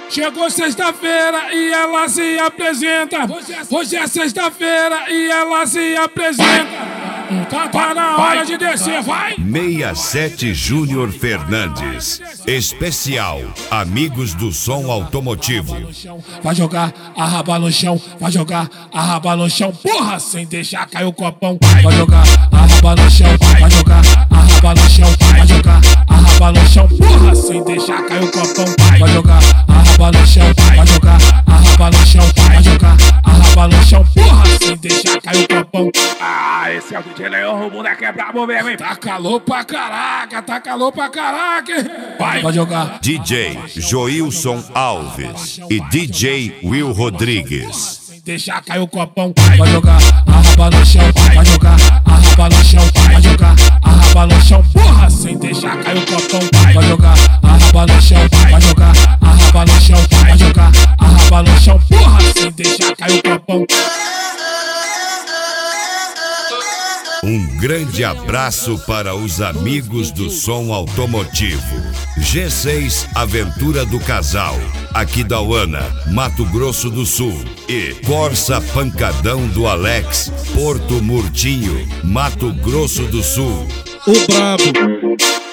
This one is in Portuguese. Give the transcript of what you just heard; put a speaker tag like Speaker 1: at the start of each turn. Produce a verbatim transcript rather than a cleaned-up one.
Speaker 1: Chegou sexta-feira e ela se apresenta. Hoje é sexta-feira e ela se apresenta. Tá, tá na hora de descer, vai!
Speaker 2: sessenta e sete Júnior Fernandes. Especial Amigos do Som Automotivo.
Speaker 1: Vai jogar a raba no chão, vai jogar a raba no chão, porra, sem deixar cair o copão. Vai jogar a raba no chão, vai jogar a raba no chão, vai jogar a raba no chão, porra, sem deixar cair o copão. Vai jogar a raba no chão, vai jogar a raba no chão, vai jogar a raba no chão, porra, sem deixar cair o copão.
Speaker 3: Ah, esse é o D J Leão, o moleque é brabo mesmo, hein?
Speaker 1: Tá calor pra caraca, tá calor pra caraca. Vai, vai jogar
Speaker 2: D J Joilson Alves e D J Will Rodrigues.
Speaker 1: Deixar cair o copão, vai jogar a raba no chão, vai jogar a raba no chão, vai jogar a raba no chão, porra, sem deixar cair o copão. Vai jogar a raba no chão, vai jogar a raba no chão, vai jogar a raba no chão, porra, sem deixar cair o copão.
Speaker 2: Um grande abraço para os amigos do som automotivo. G seis Aventura do Casal, Aquidauana, Mato Grosso do Sul. E Corsa Pancadão do Alex, Porto Murtinho, Mato Grosso do Sul.
Speaker 1: O brabo.